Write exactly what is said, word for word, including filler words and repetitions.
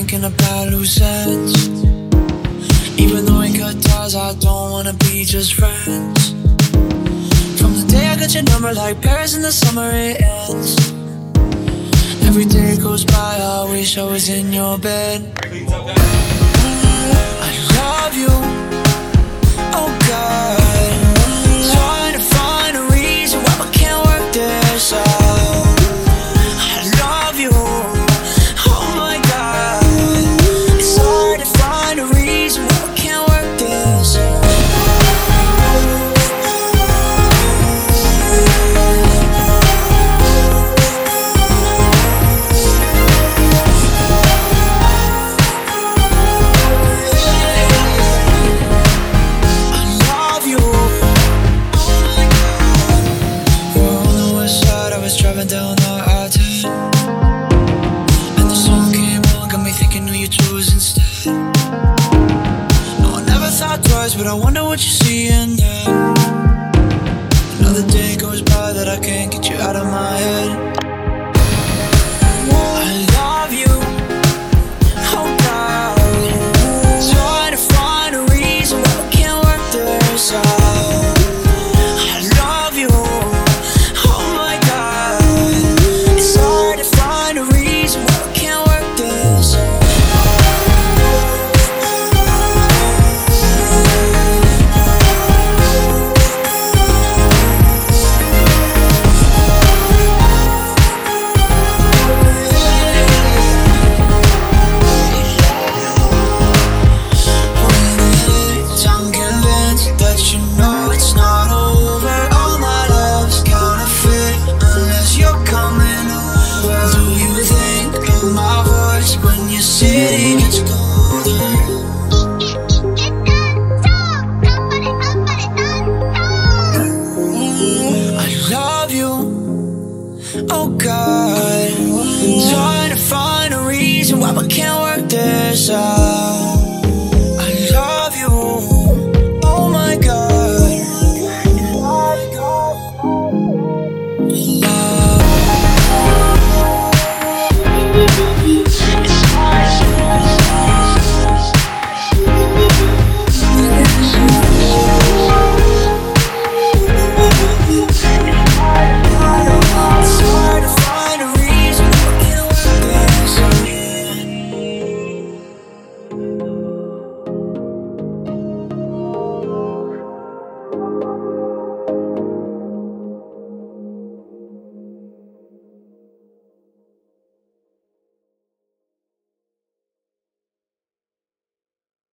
thinking about loose ends. Even though we cut ties, I don't wanna be just friends. From the day I got your number, like Paris in the summer, it ends. Every day goes by, I wish I was in your bed. I love you, oh God. Trying to find a reason why we can't work this out. I love you, oh my God. It's hard to find a reason why we can't work this out. Driving down the I ten, and the song came on, got me thinking who you chose instead. No, I never thought twice, but I wonder what you see in them. Another day goes by that I can't get you out of my head.